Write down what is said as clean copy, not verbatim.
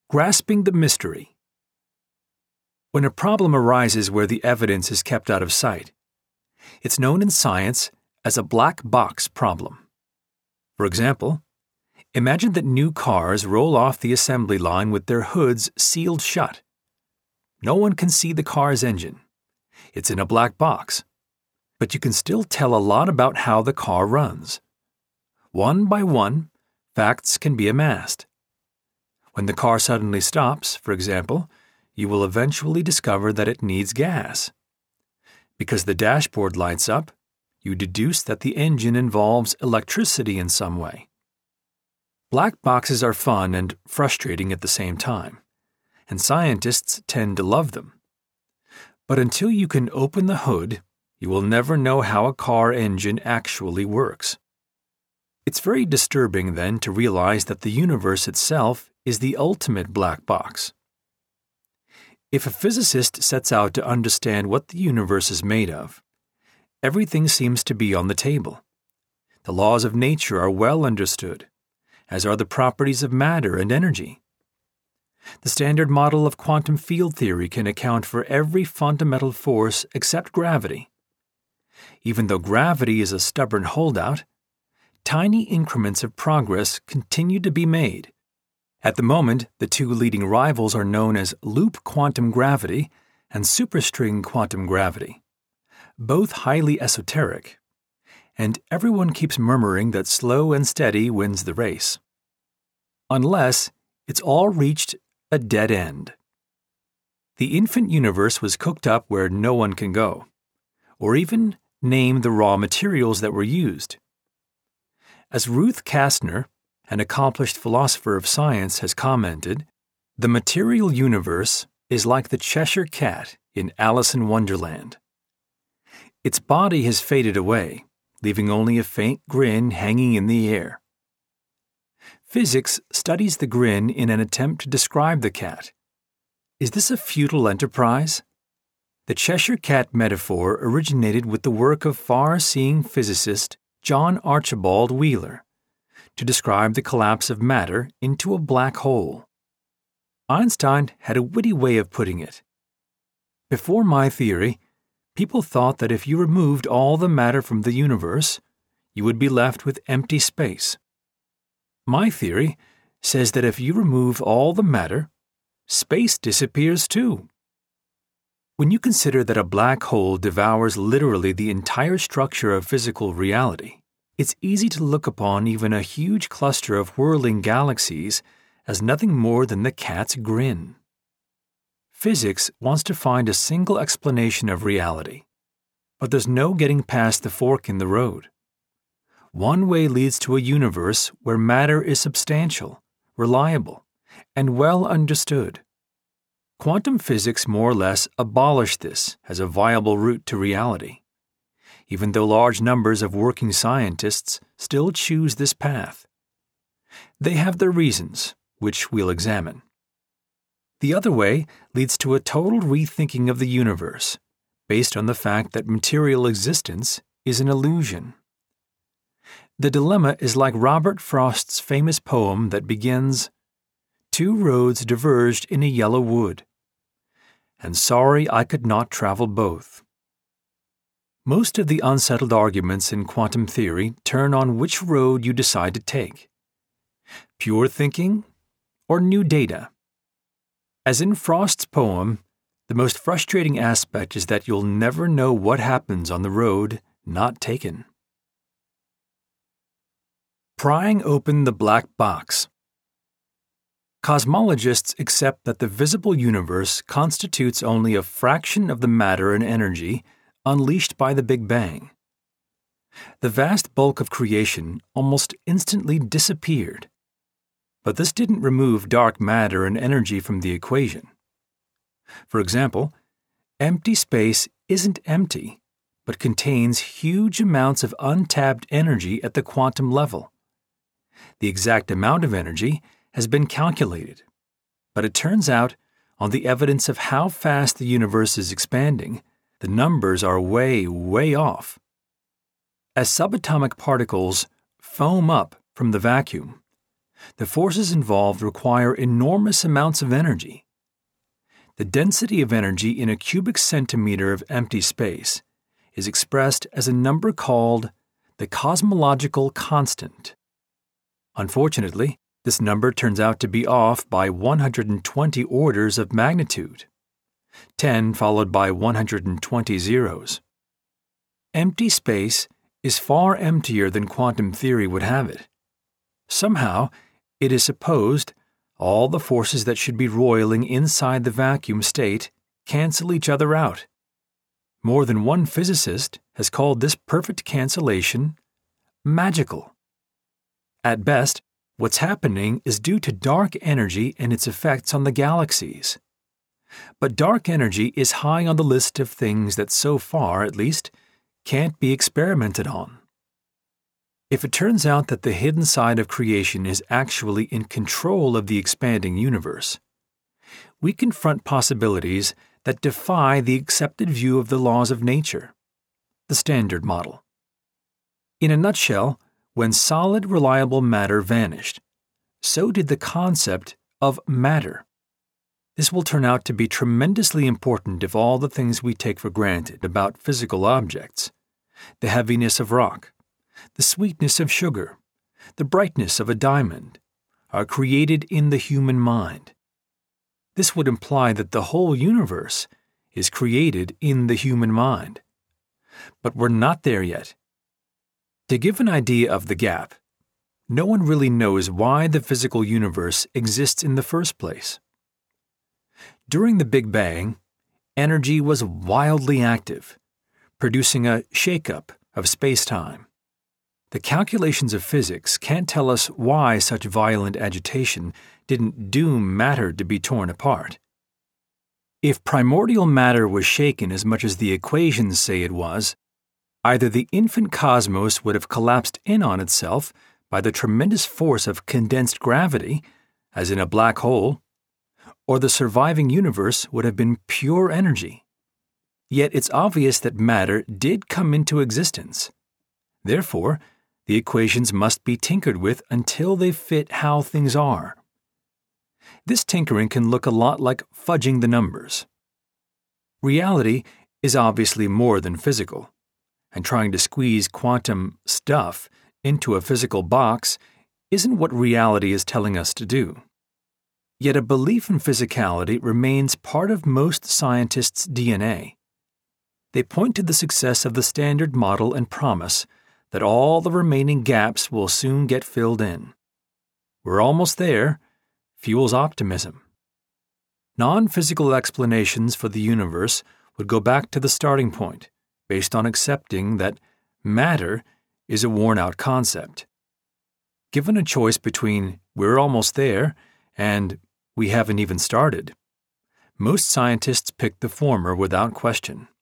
Grasping the mystery. When a problem arises where the evidence is kept out of sight, it's known in science as a black box problem. For example, imagine that new cars roll off the assembly line with their hoods sealed shut. No one can see the car's engine. It's in a black box. But you can still tell a lot about how the car runs. One by one, facts can be amassed. When the car suddenly stops, for example, you will eventually discover that it needs gas. Because the dashboard lights up, you deduce that the engine involves electricity in some way. Black boxes are fun and frustrating at the same time, and scientists tend to love them. But until you can open the hood, you will never know how a car engine actually works. It's very disturbing, then, to realize that the universe itself is the ultimate black box. If a physicist sets out to understand what the universe is made of, everything seems to be on the table. The laws of nature are well understood, as are the properties of matter and energy. The standard model of quantum field theory can account for every fundamental force except gravity. Even though gravity is a stubborn holdout, tiny increments of progress continue to be made. At the moment, the two leading rivals are known as loop quantum gravity and superstring quantum gravity, both highly esoteric, and everyone keeps murmuring that slow and steady wins the race. Unless it's all reached a dead end. The infant universe was cooked up where no one can go, or even name the raw materials that were used. As Ruth Kastner, an accomplished philosopher of science, has commented, the material universe is like the Cheshire Cat in Alice in Wonderland. Its body has faded away, leaving only a faint grin hanging in the air. Physics studies the grin in an attempt to describe the cat. Is this a futile enterprise? The Cheshire Cat metaphor originated with the work of far-seeing physicist John Archibald Wheeler to describe the collapse of matter into a black hole. Einstein had a witty way of putting it. Before my theory, people thought that if you removed all the matter from the universe, you would be left with empty space. My theory says that if you remove all the matter, space disappears too. When you consider that a black hole devours literally the entire structure of physical reality, it's easy to look upon even a huge cluster of whirling galaxies as nothing more than the cat's grin. Physics wants to find a single explanation of reality, but there's no getting past the fork in the road. One way leads to a universe where matter is substantial, reliable, and well understood. Quantum physics more or less abolished this as a viable route to reality, even though large numbers of working scientists still choose this path. They have their reasons, which we'll examine. The other way leads to a total rethinking of the universe, based on the fact that material existence is an illusion. The dilemma is like Robert Frost's famous poem that begins, "Two roads diverged in a yellow wood, and sorry I could not travel both." Most of the unsettled arguments in quantum theory turn on which road you decide to take. Pure thinking or new data? As in Frost's poem, the most frustrating aspect is that you'll never know what happens on the road not taken. Prying open the black box. Cosmologists accept that the visible universe constitutes only a fraction of the matter and energy unleashed by the Big Bang. The vast bulk of creation almost instantly disappeared. But this didn't remove dark matter and energy from the equation. For example, empty space isn't empty, but contains huge amounts of untapped energy at the quantum level. The exact amount of energy has been calculated, but it turns out, on the evidence of how fast the universe is expanding, the numbers are way, way off. As subatomic particles foam up from the vacuum, The forces involved require enormous amounts of energy. The density of energy in a cubic centimeter of empty space is expressed as a number called the cosmological constant. Unfortunately, this number turns out to be off by 120 orders of magnitude, 10 followed by 120 zeros. Empty space is far emptier than quantum theory would have it. Somehow, it is supposed all the forces that should be roiling inside the vacuum state cancel each other out. More than one physicist has called this perfect cancellation magical. At best, what's happening is due to dark energy and its effects on the galaxies. But dark energy is high on the list of things that so far, at least, can't be experimented on. If it turns out that the hidden side of creation is actually in control of the expanding universe, we confront possibilities that defy the accepted view of the laws of nature, the Standard Model. In a nutshell, when solid, reliable matter vanished, so did the concept of matter. This will turn out to be tremendously important if all the things we take for granted about physical objects, the heaviness of rock, the sweetness of sugar, the brightness of a diamond, are created in the human mind. This would imply that the whole universe is created in the human mind. But we're not there yet. To give an idea of the gap, no one really knows why the physical universe exists in the first place. During the Big Bang, energy was wildly active, producing a shake-up of space-time. The calculations of physics can't tell us why such violent agitation didn't doom matter to be torn apart. If primordial matter was shaken as much as the equations say it was, either the infant cosmos would have collapsed in on itself by the tremendous force of condensed gravity, as in a black hole, or the surviving universe would have been pure energy. Yet it's obvious that matter did come into existence. Therefore, the equations must be tinkered with until they fit how things are. This tinkering can look a lot like fudging the numbers. Reality is obviously more than physical, and trying to squeeze quantum stuff into a physical box isn't what reality is telling us to do. Yet a belief in physicality remains part of most scientists' DNA. They point to the success of the Standard Model and promise that all the remaining gaps will soon get filled in. We're almost there, fuels optimism. Non-physical explanations for the universe would go back to the starting point, based on accepting that matter is a worn-out concept. Given a choice between we're almost there and we haven't even started, most scientists pick the former without question.